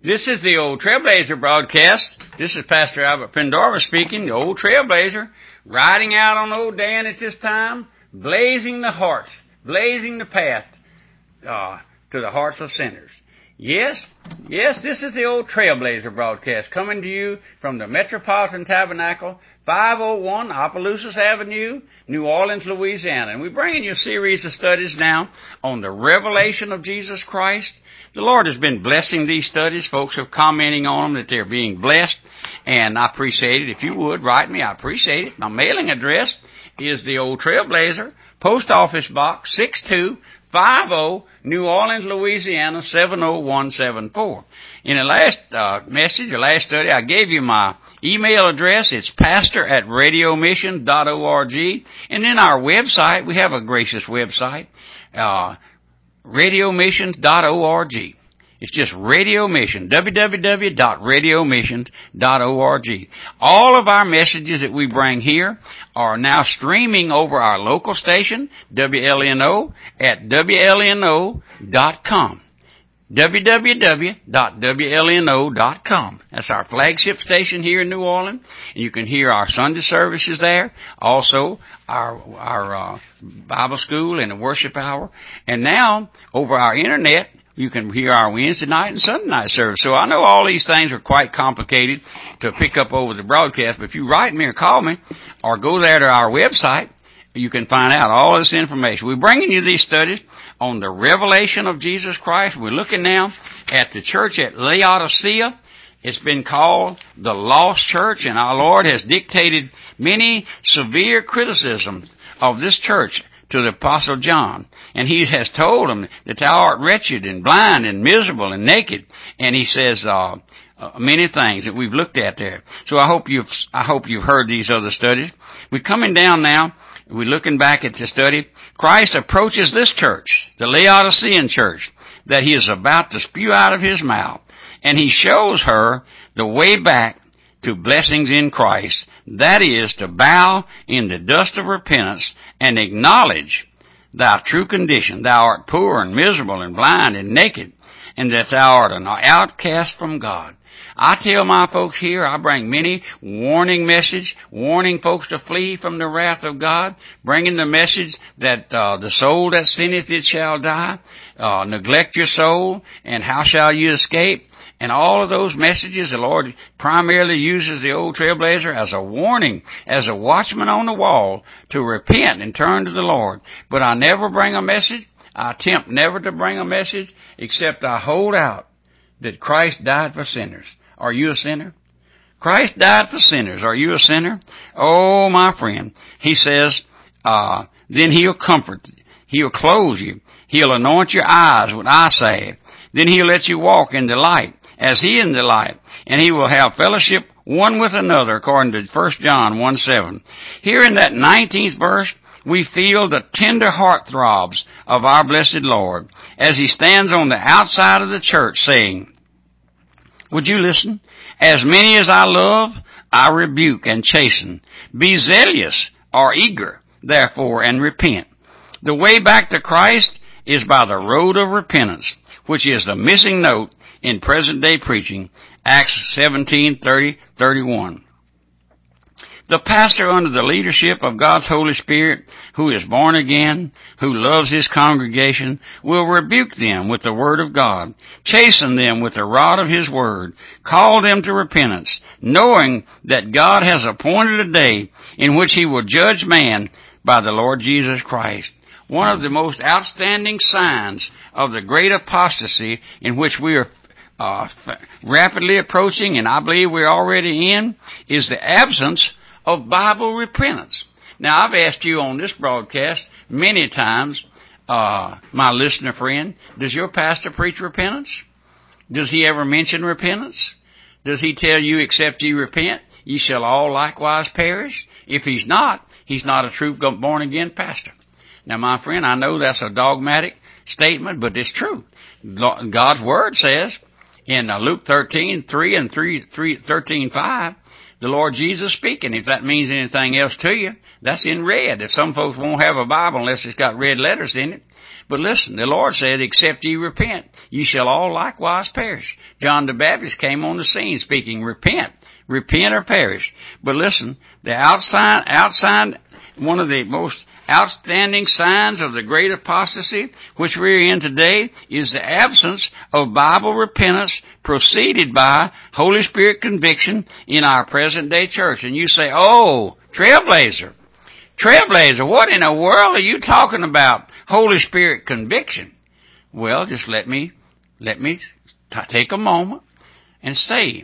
This is the Old Trailblazer broadcast. This is Pastor Albert Pendarvis speaking, the Old Trailblazer, riding out on Old Dan at this time, blazing the hearts, blazing the path to the hearts of sinners. Yes, this is the Old Trailblazer broadcast coming to you from the Metropolitan Tabernacle, 501 Opelousas Avenue, New Orleans, Louisiana. And we're bringing you a series of studies now on the revelation of Jesus Christ. The Lord has been blessing these studies. Folks are commenting on them that they're being blessed, and I appreciate it. If you would, write me. I appreciate it. My mailing address is the Old Trailblazer, Post Office Box 6250, New Orleans, Louisiana 70174. In the last message, or last study, I gave you my email address. It's pastor@radiomission.org. And then our website, we have a gracious website, radiomission.org. It's just Radio Mission, www.radiomission.org. All of our messages that we bring here are now streaming over our local station, WLNO, at WLNO.com. www.WLNO.com. That's our flagship station here in New Orleans. And you can hear our Sunday services there. Also, our Bible school and the worship hour. And now, over our internet, you can hear our Wednesday night and Sunday night service. So I know all these things are quite complicated to pick up over the broadcast, but if you write me or call me or go there to our website, you can find out all this information. We're bringing you these studies on the revelation of Jesus Christ. We're looking now at the church at Laodicea. It's been called the lost church, and our Lord has dictated many severe criticisms of this church to the Apostle John. And he has told them that thou art wretched and blind and miserable and naked. And he says many things that we've looked at there. So I hope you've heard these other studies. We're coming down now. We're looking back at the study. Christ approaches this church, the Laodicean church, that he is about to spew out of his mouth. And he shows her the way back to blessings in Christ. That is, to bow in the dust of repentance and acknowledge thy true condition. Thou art poor and miserable and blind and naked, and that thou art an outcast from God. I tell my folks here, I bring many warning message, warning folks to flee from the wrath of God, bringing the message that the soul that sinneth it shall die, neglect your soul, and how shall you escape? And all of those messages, the Lord primarily uses the Old Trailblazer as a warning, as a watchman on the wall to repent and turn to the Lord. But I never bring a message. I attempt never to bring a message except I hold out that Christ died for sinners. Are you a sinner? Christ died for sinners. Are you a sinner? Oh, my friend. He says, then he'll comfort you. He'll clothe you. He'll anoint your eyes with eye salve. Then he'll let you walk in the light as he in the light. And he will have fellowship one with another, according to 1 John 1:7. Here in that 19th verse, we feel the tender heart throbs of our blessed Lord as he stands on the outside of the church saying, would you listen? As many as I love, I rebuke and chasten. Be zealous or eager, therefore, and repent. The way back to Christ is by the road of repentance, which is the missing note in present-day preaching, Acts 17:30-31. The pastor, under the leadership of God's Holy Spirit, who is born again, who loves his congregation, will rebuke them with the word of God, chasten them with the rod of his word, call them to repentance, knowing that God has appointed a day in which he will judge man by the Lord Jesus Christ. One of the most outstanding signs of the great apostasy in which we are rapidly approaching, and I believe we're already in, is the absence of Bible repentance. Now, I've asked you on this broadcast many times, my listener friend, does your pastor preach repentance? Does he ever mention repentance? Does he tell you, except ye repent, ye shall all likewise perish? If he's not a true born-again pastor. Now, my friend, I know that's a dogmatic statement, but it's true. God's Word says in Luke 13:3 and 13:5 The Lord Jesus speaking. If that means anything else to you, that's in red. If some folks won't have a Bible unless it's got red letters in it. But listen, the Lord said, except ye repent, ye shall all likewise perish. John the Baptist came on the scene speaking, repent or perish. But listen, the outside, one of the most outstanding signs of the great apostasy which we're in today is the absence of Bible repentance preceded by Holy Spirit conviction in our present day church. And you say, oh, Trailblazer, what in the world are you talking about? Holy Spirit conviction. Well, just let me take a moment and say,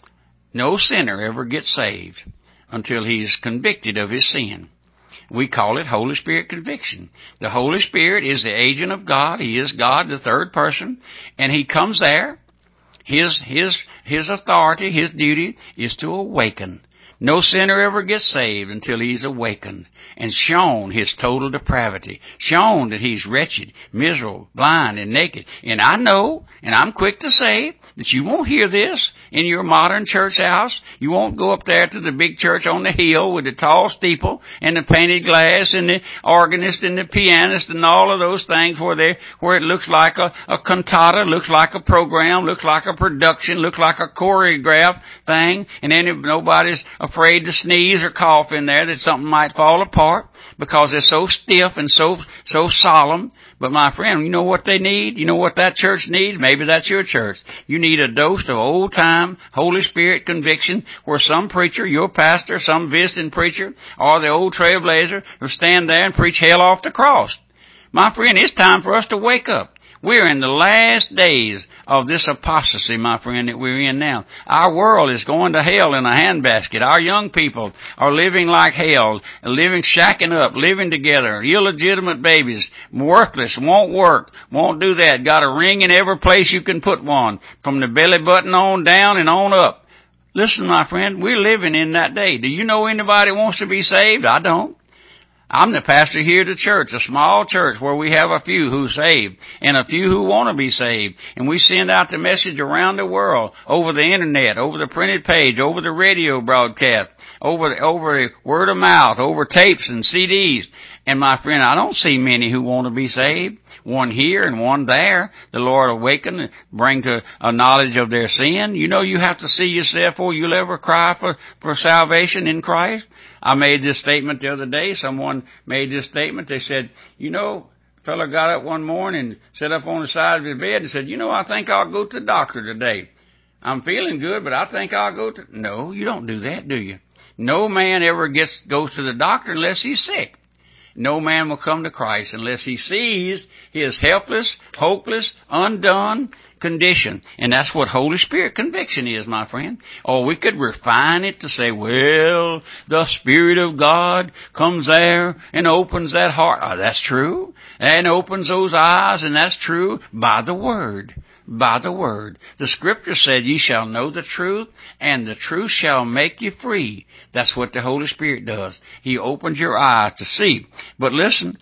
no sinner ever gets saved until he's convicted of his sin. We call it Holy Spirit conviction. The Holy Spirit is the agent of God. He is God, the third person, and He comes there. His authority, His duty is to awaken. No sinner ever gets saved until he's awakened and shown his total depravity, shown that he's wretched, miserable, blind, and naked. And I know, and I'm quick to say, that you won't hear this in your modern church house. You won't go up there to the big church on the hill with the tall steeple and the painted glass and the organist and the pianist and all of those things where it looks like a cantata, looks like a program, looks like a production, looks like a choreographed thing, and then if nobody's afraid to sneeze or cough in there that something might fall apart because it's so stiff and so solemn. But my friend, you know what they need? You know what that church needs? Maybe that's your church. You need a dose of old-time Holy Spirit conviction where some preacher, your pastor, some visiting preacher, or the old Trailblazer will stand there and preach hell off the cross. My friend, it's time for us to wake up. We're in the last days of this apostasy, my friend, that we're in now. Our world is going to hell in a handbasket. Our young people are living like hell, shacking up, living together, illegitimate babies, worthless, won't work, won't do that. Got a ring in every place you can put one, from the belly button on down and on up. Listen, my friend, we're living in that day. Do you know anybody wants to be saved? I don't. I'm the pastor here at the church, a small church where we have a few who saved and a few who want to be saved. And we send out the message around the world, over the internet, over the printed page, over the radio broadcast, over word of mouth, over tapes and CDs. And my friend, I don't see many who want to be saved. One here and one there. The Lord awaken and bring to a knowledge of their sin. You know you have to see yourself or you'll ever cry for salvation in Christ. I made this statement the other day. Someone made this statement. They said, you know, a fellow got up one morning and sat up on the side of his bed and said, you know, I think I'll go to the doctor today. I'm feeling good, but I think I'll go to... No, you don't do that, do you? No man ever goes to the doctor unless he's sick. No man will come to Christ unless he sees his helpless, hopeless, undone condition. And that's what Holy Spirit conviction is, my friend. Or we could refine it to say, well, the Spirit of God comes there and opens that heart. Oh, that's true. And opens those eyes, and that's true by the Word. By the Word. The Scripture said, ye shall know the truth, and the truth shall make you free. That's what the Holy Spirit does. He opens your eyes to see. But listen,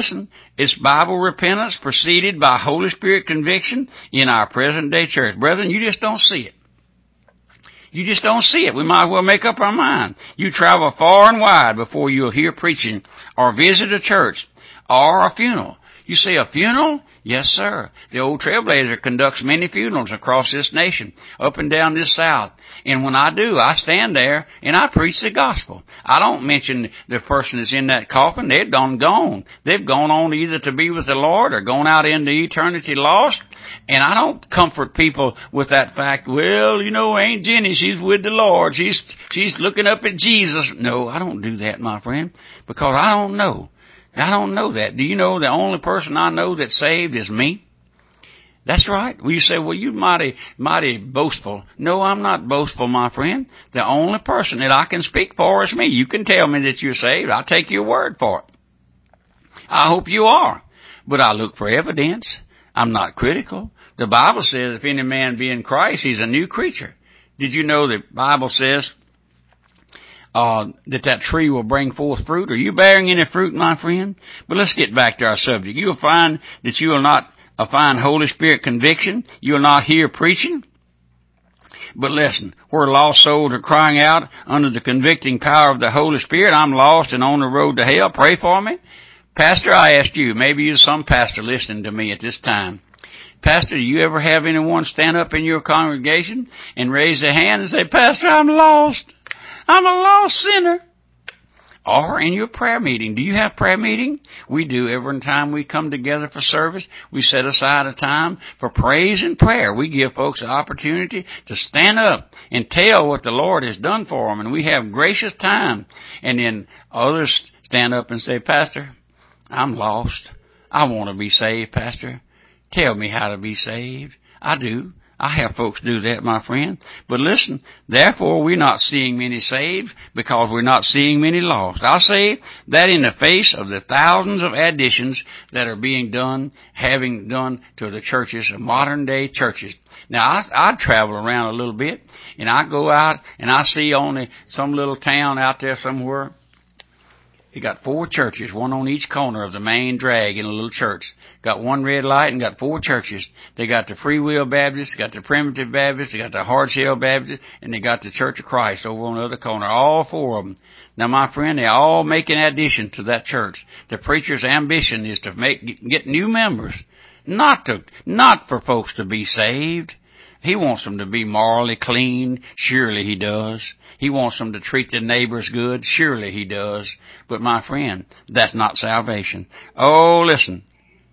it's Bible repentance preceded by Holy Spirit conviction in our present day church. Brethren, you just don't see it. You just don't see it. We might as well make up our mind. You travel far and wide before you'll hear preaching or visit a church or a funeral. You say a funeral? Yes, sir. The old Trailblazer conducts many funerals across this nation, up and down this South. And when I do, I stand there and I preach the gospel. I don't mention the person that's in that coffin. They're done gone. They've gone on either to be with the Lord or gone out into eternity lost. And I don't comfort people with that fact, well, you know, Aunt Jenny, she's with the Lord. She's looking up at Jesus. No, I don't do that, my friend, because I don't know. I don't know that. Do you know the only person I know that's saved is me? That's right. Well, you say, well, you mighty boastful. No, I'm not boastful, my friend. The only person that I can speak for is me. You can tell me that you're saved. I'll take your word for it. I hope you are. But I look for evidence. I'm not critical. The Bible says if any man be in Christ, he's a new creature. Did you know the Bible says that tree will bring forth fruit? Are you bearing any fruit, my friend? But let's get back to our subject. You'll find that you will not find Holy Spirit conviction. You will not hear preaching But listen, where lost souls are crying out under the convicting power of the Holy Spirit, I'm lost and on the road to hell, pray for me. Pastor, I asked you, maybe you're some pastor listening to me at this time. Pastor, do you ever have anyone stand up in your congregation and raise their hand and say, Pastor, I'm lost. I'm a lost sinner. Or in your prayer meeting. Do you have prayer meeting? We do. Every time we come together for service, we set aside a time for praise and prayer. We give folks an opportunity to stand up and tell what the Lord has done for them. And we have gracious time. And then others stand up and say, Pastor, I'm lost. I want to be saved, Pastor. Tell me how to be saved. I do. I have folks do that, my friend. But listen, therefore we're not seeing many saved because we're not seeing many lost. I say that in the face of the thousands of additions that are being done, having done to the churches, modern day churches. Now, I travel around a little bit, and I go out and I see only some little town out there somewhere. You got 4 churches, one on each corner of the main drag in a little church. Got one red light and got 4 churches. They got the Free Will Baptist, got the Primitive Baptist, they got the Hard Shell Baptist, and they got the Church of Christ over on the other corner. All 4 of them. Now, my friend, they all make an addition to that church. The preacher's ambition is to get new members, not for folks to be saved. He wants them to be morally clean. Surely he does. He wants them to treat their neighbors good. Surely he does. But my friend, that's not salvation. Oh, listen.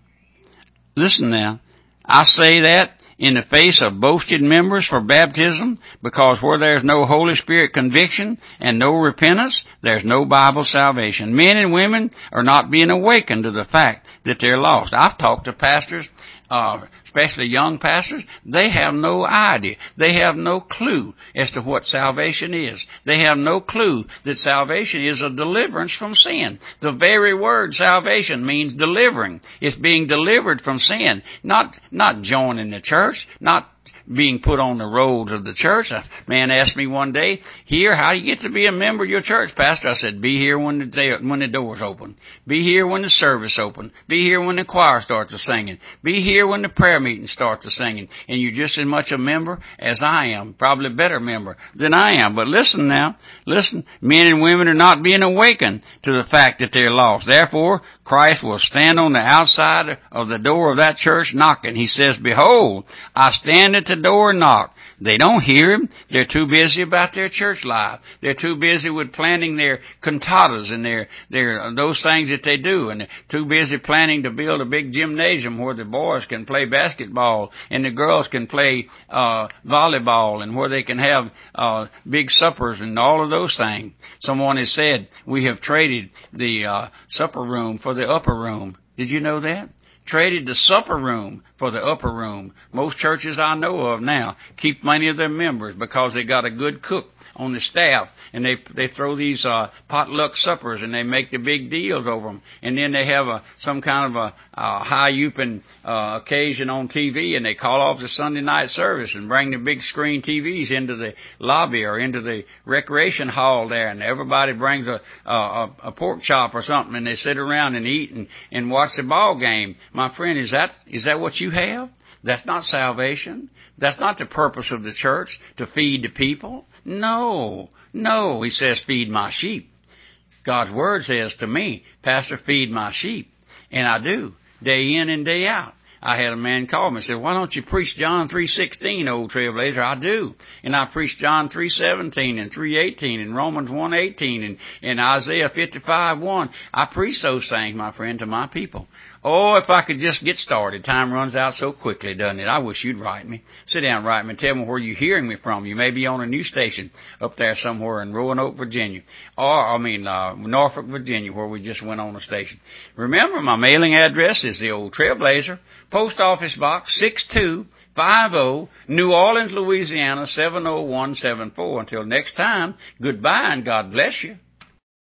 Listen now. I say that in the face of boasted members for baptism, because where there's no Holy Spirit conviction and no repentance, there's no Bible salvation. Men and women are not being awakened to the fact that they're lost. I've talked to pastors, especially young pastors. They have no idea. They have no clue as to what salvation is. They have no clue that salvation is a deliverance from sin. The very word salvation means delivering. It's being delivered from sin, not joining the church, not being put on the rolls of the church. A man asked me one day, "Here, how do you get to be a member of your church, Pastor?" I said, "Be here when the doors open. Be here when the service open. Be here when the choir starts singing. Be here when the prayer meeting starts singing. And you're just as much a member as I am, probably a better member than I am." But listen now, listen. Men and women are not being awakened to the fact that they're lost. Therefore, Christ will stand on the outside of the door of that church knocking. He says, "Behold, I stand at the door and knock." They don't hear him. They're too busy about their church life. They're too busy with planning their cantatas and their those things that they do. And they're too busy planning to build a big gymnasium where the boys can play basketball and the girls can play volleyball, and where they can have big suppers and all of those things. Someone has said, we have traded the supper room for the upper room. Did you know that? Traded the supper room for the upper room. Most churches I know of now keep many of their members because they got a good cook on the staff, and they throw these potluck suppers, and they make the big deals over them. And then they have some kind of a high-youping occasion on TV, and they call off the Sunday night service and bring the big screen TVs into the lobby or into the recreation hall there, and everybody brings a pork chop or something, and they sit around and eat and watch the ball game. My friend, is that what you have? That's not salvation. That's not the purpose of the church, to feed the people. No. He says, feed my sheep. God's word says to me, Pastor, feed my sheep. And I do, day in and day out. I had a man call me and said, "Why don't you preach John 3:16, old Trailblazer?" I do. And I preach John 3:17 and 3:18 and Romans 1:18 and Isaiah 55:1. I preach those things, my friend, to my people. Oh, if I could just get started. Time runs out so quickly, doesn't it? I wish you'd write me. Sit down and write me and tell me where you're hearing me from. You may be on a new station up there somewhere in Roanoke, Virginia. Norfolk, Virginia, where we just went on a station. Remember, my mailing address is the Old Trailblazer, Post Office Box 6250, New Orleans, Louisiana 70174. Until next time, goodbye and God bless you.